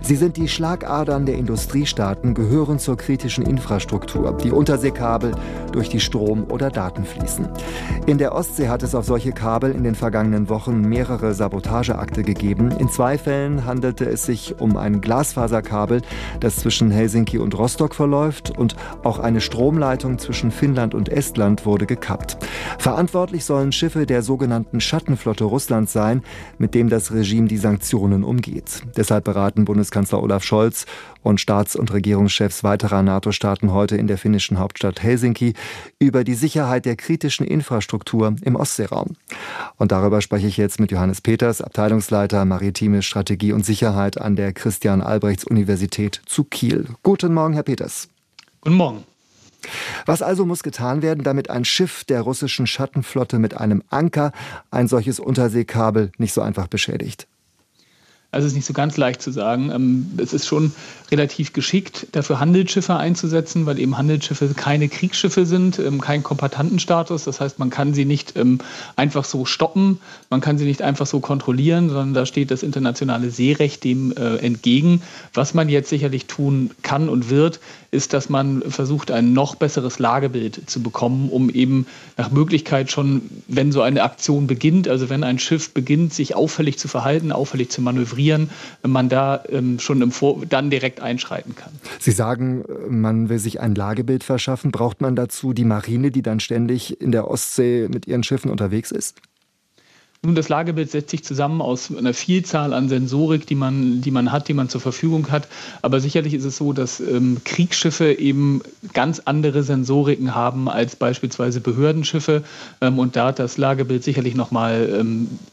Sie sind die Schlagadern der Industriestaaten, gehören zur kritischen Infrastruktur, die Unterseekabel, durch die Strom- oder Daten fließen. In der Ostsee hat es auf solche Kabel in den vergangenen Wochen mehrere Sabotageakte gegeben. In 2 Fällen handelte es sich um ein Glasfaserkabel, das zwischen Helsinki und Rostock verläuft, und auch eine Stromleitung zwischen Finnland und Estland wurde gekappt. Verantwortlich sollen Schiffe der sogenannten Schattenflotte Russlands sein, mit dem das Regime die Sanktionen umgeht. Deshalb beraten Bundeskanzler Olaf Scholz und Staats- und Regierungschefs weiterer NATO-Staaten heute in der finnischen Hauptstadt Helsinki über die Sicherheit der kritischen Infrastruktur im Ostseeraum. Und darüber spreche ich jetzt mit Johannes Peters, Abteilungsleiter Maritime Strategie und Sicherheit an der Christian-Albrechts-Universität zu Kiel. Guten Morgen, Herr Peters. Guten Morgen. Was also muss getan werden, damit ein Schiff der russischen Schattenflotte mit einem Anker ein solches Unterseekabel nicht so einfach beschädigt? Also es ist nicht so ganz leicht zu sagen. Es ist schon relativ geschickt, dafür Handelsschiffe einzusetzen, weil eben Handelsschiffe keine Kriegsschiffe sind, kein Kombattantenstatus. Das heißt, man kann sie nicht einfach so stoppen, man kann sie nicht einfach so kontrollieren, sondern da steht das internationale Seerecht dem entgegen. Was man jetzt sicherlich tun kann und wird, ist, dass man versucht, ein noch besseres Lagebild zu bekommen, um eben nach Möglichkeit schon, wenn so eine Aktion beginnt, also wenn ein Schiff beginnt, sich auffällig zu verhalten, auffällig zu manövrieren, man da schon dann direkt einschreiten kann. Sie sagen, man will sich ein Lagebild verschaffen. Braucht man dazu die Marine, die dann ständig in der Ostsee mit ihren Schiffen unterwegs ist? Nun, das Lagebild setzt sich zusammen aus einer Vielzahl an Sensorik, die man hat, die man zur Verfügung hat. Aber sicherlich ist es so, dass Kriegsschiffe eben ganz andere Sensoriken haben als beispielsweise Behördenschiffe. Und da hat das Lagebild sicherlich nochmal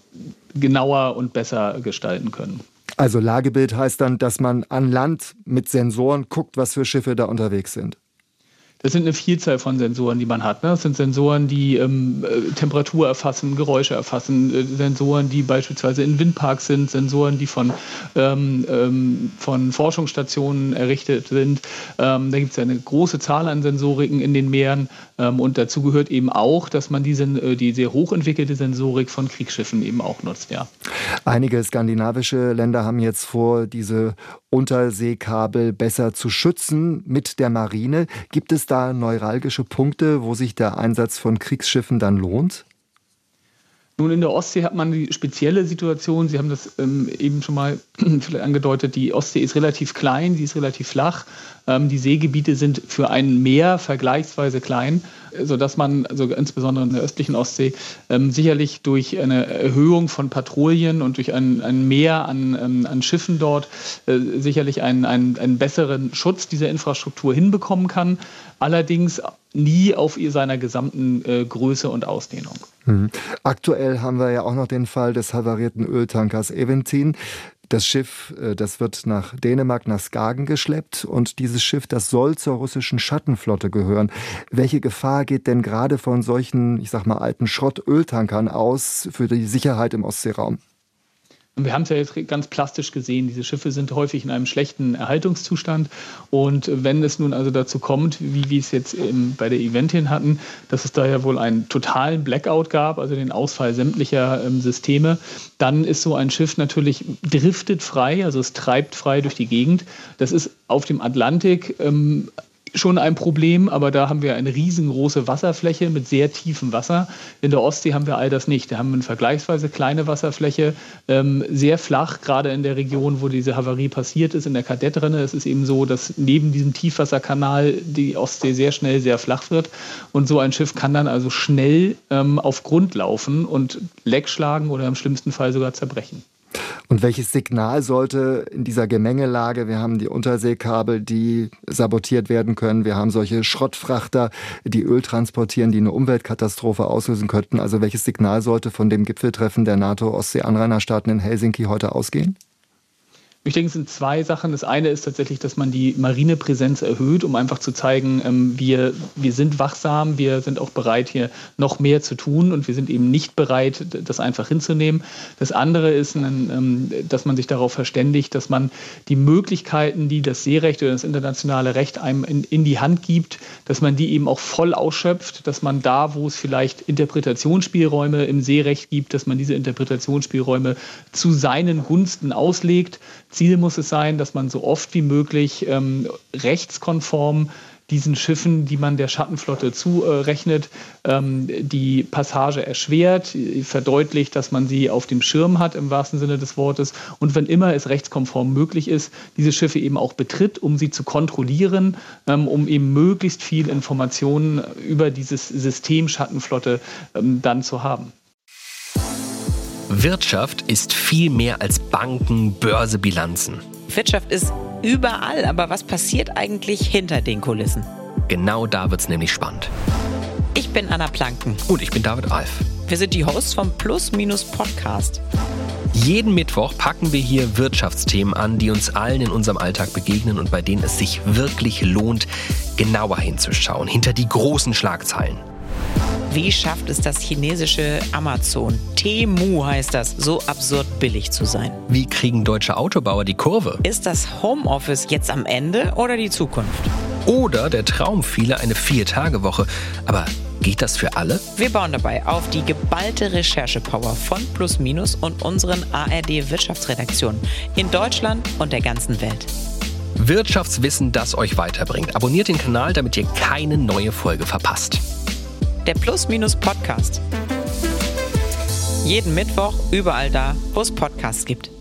genauer und besser gestalten können. Also Lagebild heißt dann, dass man an Land mit Sensoren guckt, was für Schiffe da unterwegs sind. Das sind eine Vielzahl von Sensoren, die man hat. Das sind Sensoren, die Temperatur erfassen, Geräusche erfassen, Sensoren, die beispielsweise in Windparks sind, Sensoren, die von Forschungsstationen errichtet sind. Da gibt es eine große Zahl an Sensoriken in den Meeren. Und dazu gehört eben auch, dass man die sehr hochentwickelte Sensorik von Kriegsschiffen eben auch nutzt. Ja. Einige skandinavische Länder haben jetzt vor, diese Unterseekabel besser zu schützen mit der Marine. Gibt es da neuralgische Punkte, wo sich der Einsatz von Kriegsschiffen dann lohnt? Nun, in der Ostsee hat man die spezielle Situation, Sie haben das eben schon mal vielleicht angedeutet, die Ostsee ist relativ klein, sie ist relativ flach. Die Seegebiete sind für ein Meer vergleichsweise klein, sodass man, also insbesondere in der östlichen Ostsee, sicherlich durch eine Erhöhung von Patrouillen und durch ein Mehr an Schiffen dort sicherlich einen besseren Schutz dieser Infrastruktur hinbekommen kann. Allerdings nie auf seiner gesamten Größe und Ausdehnung. Aktuell haben wir ja auch noch den Fall des havarierten Öltankers Eventin. Das Schiff, das wird nach Dänemark, nach Skagen geschleppt, und dieses Schiff, das soll zur russischen Schattenflotte gehören. Welche Gefahr geht denn gerade von solchen, ich sag mal, alten Schrottöltankern aus für die Sicherheit im Ostseeraum? Wir haben es ja jetzt ganz plastisch gesehen, diese Schiffe sind häufig in einem schlechten Erhaltungszustand, und wenn es nun also dazu kommt, wie wir es jetzt bei der Eventin hatten, dass es da ja wohl einen totalen Blackout gab, also den Ausfall sämtlicher Systeme, dann ist so ein Schiff natürlich driftet frei, also es treibt frei durch die Gegend. Das ist auf dem Atlantik schon ein Problem, aber da haben wir eine riesengroße Wasserfläche mit sehr tiefem Wasser. In der Ostsee haben wir all das nicht. Da haben wir eine vergleichsweise kleine Wasserfläche, sehr flach, gerade in der Region, wo diese Havarie passiert ist, in der Kadettrinne. Es ist eben so, dass neben diesem Tiefwasserkanal die Ostsee sehr schnell sehr flach wird, und so ein Schiff kann dann also schnell auf Grund laufen und Leck schlagen oder im schlimmsten Fall sogar zerbrechen. Und welches Signal sollte in dieser Gemengelage, wir haben die Unterseekabel, die sabotiert werden können, wir haben solche Schrottfrachter, die Öl transportieren, die eine Umweltkatastrophe auslösen könnten. Also welches Signal sollte von dem Gipfeltreffen der NATO-Ostsee-Anrainerstaaten in Helsinki heute ausgehen? Ich denke, es sind 2 Sachen. Das eine ist tatsächlich, dass man die Marinepräsenz erhöht, um einfach zu zeigen, wir sind wachsam, wir sind auch bereit, hier noch mehr zu tun, und wir sind eben nicht bereit, das einfach hinzunehmen. Das andere ist, dass man sich darauf verständigt, dass man die Möglichkeiten, die das Seerecht oder das internationale Recht einem in die Hand gibt, dass man die eben auch voll ausschöpft, dass man da, wo es vielleicht Interpretationsspielräume im Seerecht gibt, dass man diese Interpretationsspielräume zu seinen Gunsten auslegt. Ziel muss es sein, dass man so oft wie möglich rechtskonform diesen Schiffen, die man der Schattenflotte zurechnet, die Passage erschwert, verdeutlicht, dass man sie auf dem Schirm hat im wahrsten Sinne des Wortes und wenn immer es rechtskonform möglich ist, diese Schiffe eben auch betritt, um sie zu kontrollieren, um eben möglichst viel Informationen über dieses System Schattenflotte dann zu haben. Wirtschaft ist viel mehr als Banken, Börse, Bilanzen. Wirtschaft ist überall, aber was passiert eigentlich hinter den Kulissen? Genau da wird's nämlich spannend. Ich bin Anna Planken. Und ich bin David Alf. Wir sind die Hosts vom Plus-Minus-Podcast. Jeden Mittwoch packen wir hier Wirtschaftsthemen an, die uns allen in unserem Alltag begegnen und bei denen es sich wirklich lohnt, genauer hinzuschauen, hinter die großen Schlagzeilen. Wie schafft es das chinesische Amazon, Temu heißt das, so absurd billig zu sein? Wie kriegen deutsche Autobauer die Kurve? Ist das Homeoffice jetzt am Ende oder die Zukunft? Oder der Traum vieler eine 4-Tage-Woche. Aber geht das für alle? Wir bauen dabei auf die geballte Recherchepower von Plus Minus und unseren ARD-Wirtschaftsredaktionen in Deutschland und der ganzen Welt. Wirtschaftswissen, das euch weiterbringt. Abonniert den Kanal, damit ihr keine neue Folge verpasst. Der Plus-Minus-Podcast. Jeden Mittwoch, überall da, wo es Podcasts gibt.